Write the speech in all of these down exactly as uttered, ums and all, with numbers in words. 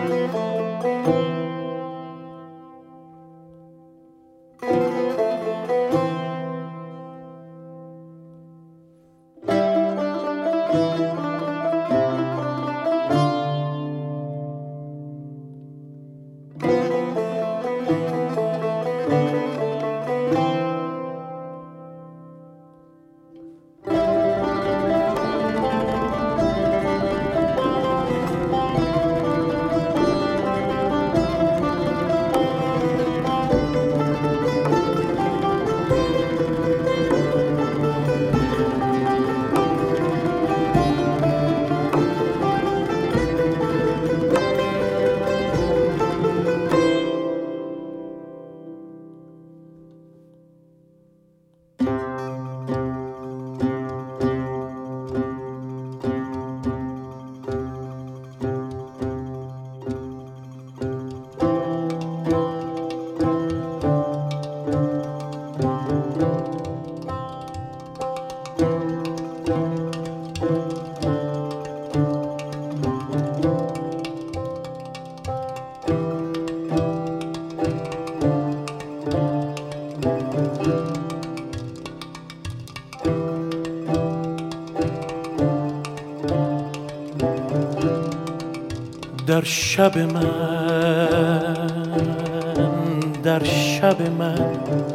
در شب من، در شب من،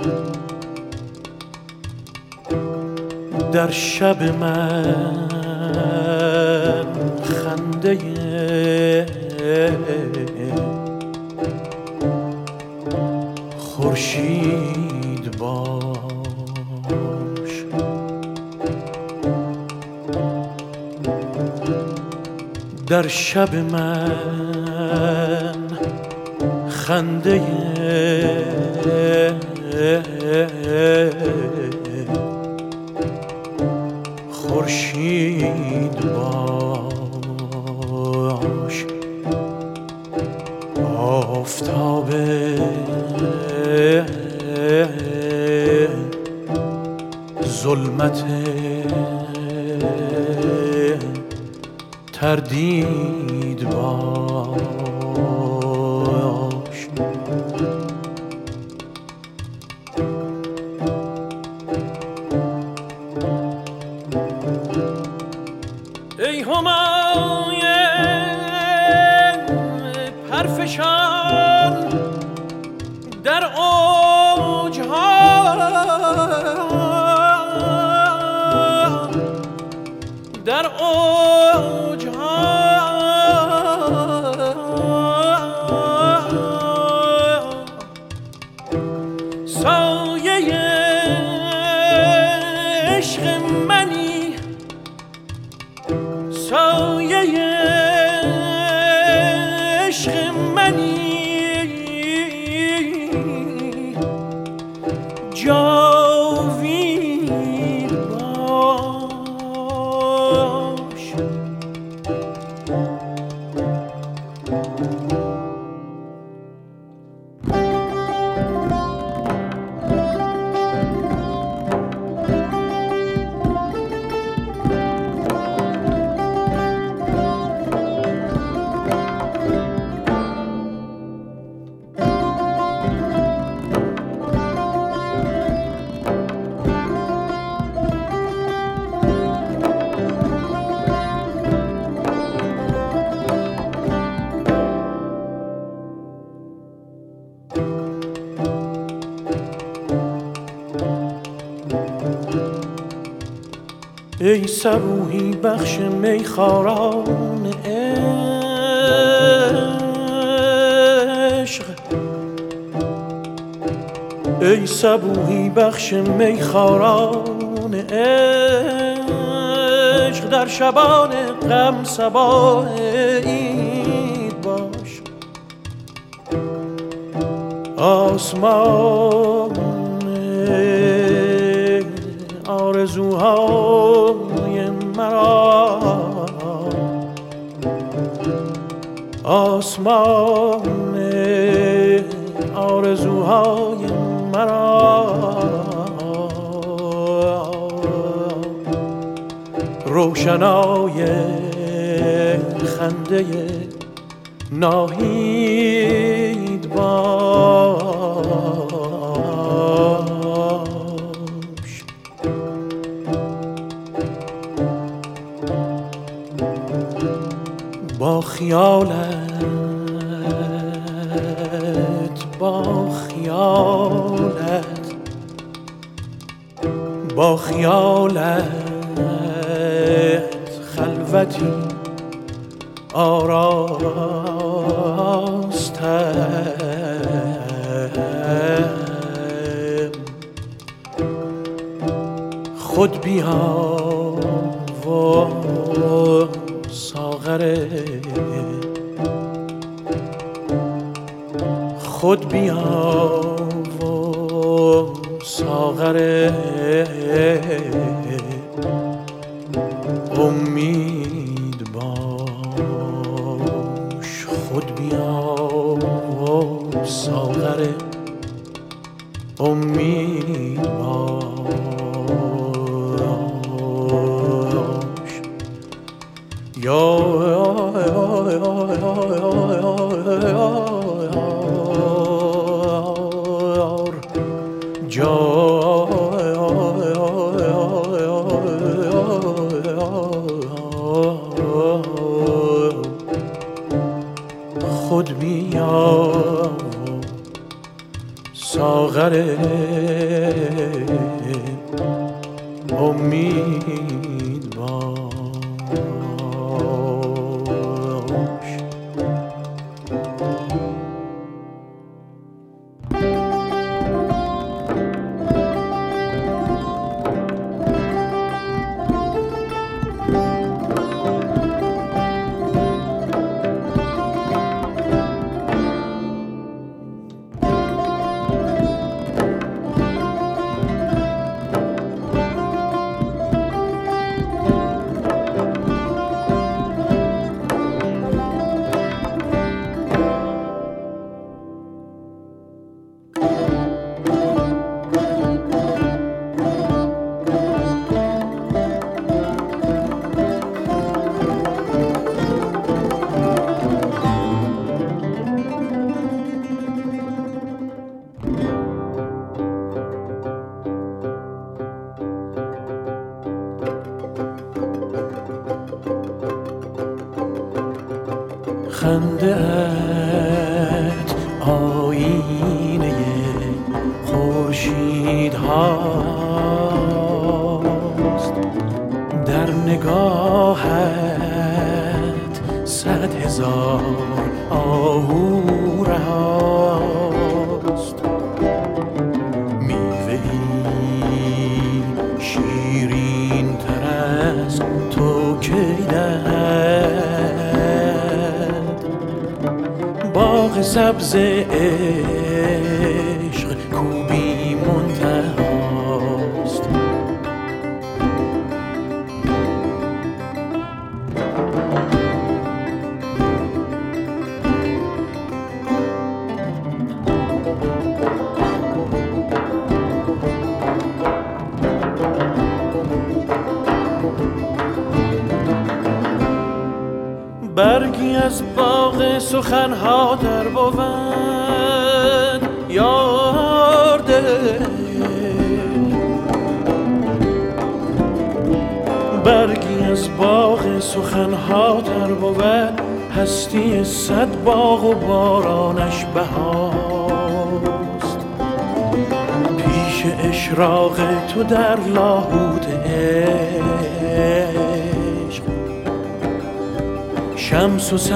در شب من خنده خورشید باش. در شب من خنده خورشید باش. آفتاب ظلمت تردید باش. ای همای پرفشان در اوجها، در اوجها سایه عشق منی، سایه عشق منی. جاوید باش. ای صبوحی بخش میخواران عشق، ای صبوحی بخش میخواران عشق، در شبان غم صباح عید باش. آسمان آرزوهای مرا، آسمان آرزوهای مرا، روشنای خنده ناهید باش. با خیالت با خیالت با خیالت خلوتی آراستم. خود بیا و ساغر خود بیا و ساغر امید باش. خود بیا و ساغر امید باش. یا خود بیا ساغر امید باش. خنده‌ات آینه خورشید هاست، در نگاهت صد هزار آهو رهاست. میوه‌ای شیرین تر از تو کی باغ سبز عشق کو بی منتهاست. برگی از باغ سخنها در بود یار دل، برگی از باغ سخنها در بود هستی صد باغ و بارانش بهاست. پیش اشراق تو در لاهوت عشق شمس و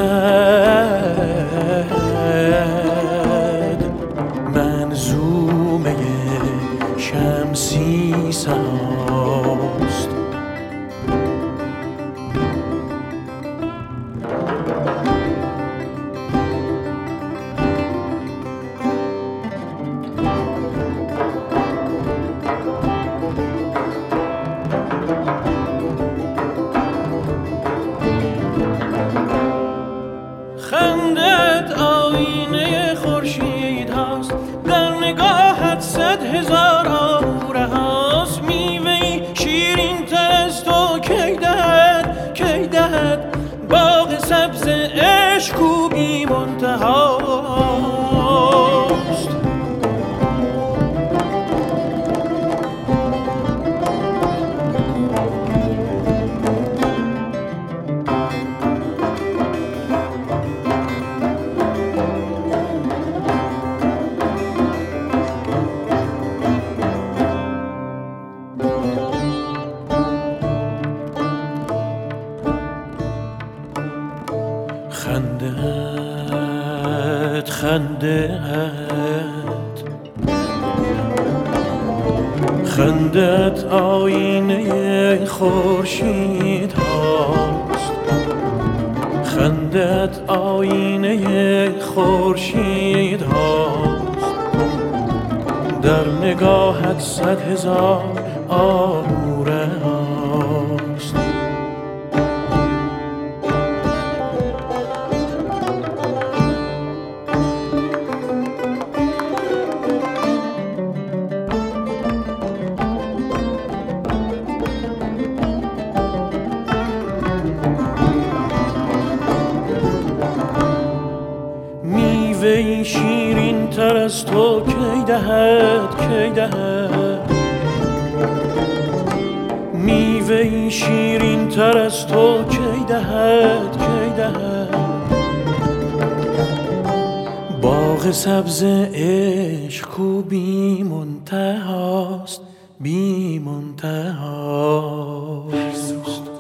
صد منظومه شمسی سناست. خندت آینه خورشید هاست، در نگاهت صد هزار آهوره هاست. میوه‌ای شیرین تر از تو کی دهد کی دهد باغ سبز عشق کو بی منتهاست. خندت خندت خندت آینه خورشید هاست. خندت آینه خورشید هاست. در نگاهت صد هزار آروره هاست. میوه‌ای شیرین تر از تو کی دهد کی دهد. میوه‌ای شیرین تر از تو کی دهد کی دهد. باغ سبز عشق کو بی منتهاست بی منتهاست.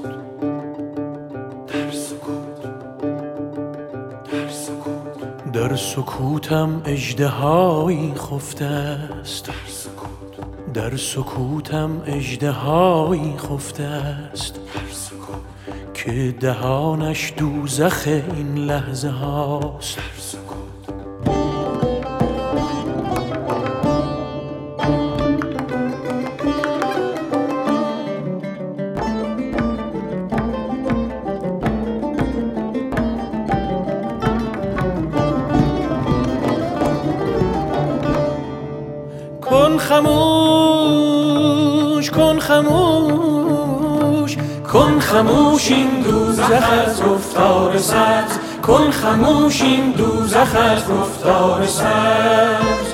در سکوتم اژدهایی خفته است. در سکوتم اژدهایی خفته است که دهانش دوزخ این لحظه هاست. کن خموش کن خموش کن خموش این دوزخ از گفتار سبز. کن خموش این دوزخ از گفتار سبز.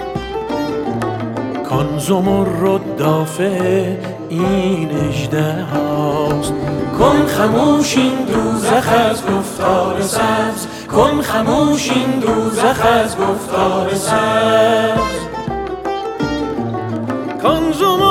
کن زمرد دافع این اژدهاست. کن خموش این دوزخ از گفتار سبز. کن خموش این دوزخ از گفتار سبز. کنزوم